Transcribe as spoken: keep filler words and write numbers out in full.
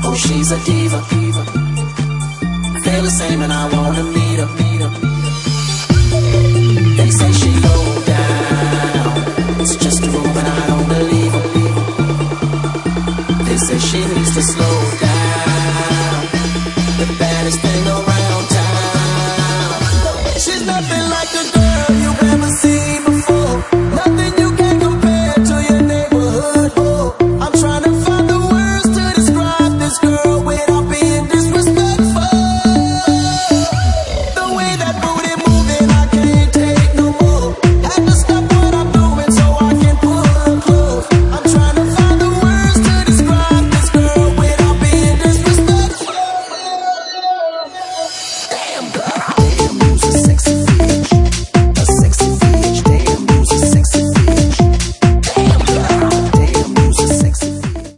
Oh, she's a diva. I feel the same and I wanna meet her. They say she low down, it's just a room and I don't believe her. They say she needs to slow down.